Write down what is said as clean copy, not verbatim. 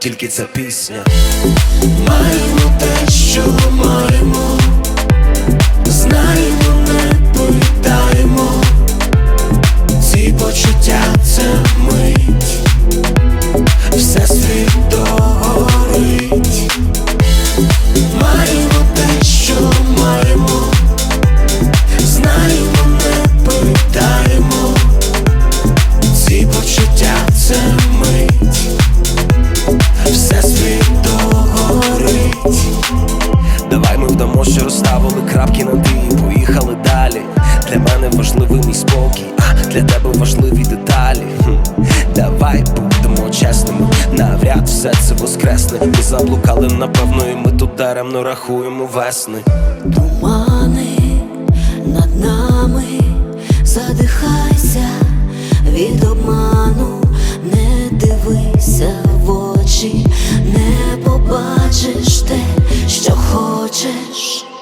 тільки ця пісня. Маємо те, що маємо, знаємо, не питаємо. Ці почуття — це мить, все світ догорить. Маємо те, що маємо, знаємо, не питаємо. Ці почуття — це мить, все світ догорить. Давай ми вдамо, що розставили крапки над «і» поїхали далі. Для мене важливий мій спокій, а для тебе важливі деталі. Давай будемо чесними, навряд все це воскресне. Ми заблукали, напевно, і ми тут даремно рахуємо весни. Тумани над нами, задихайся від обману, не дивися в очі, не побачиш те, що хочеш.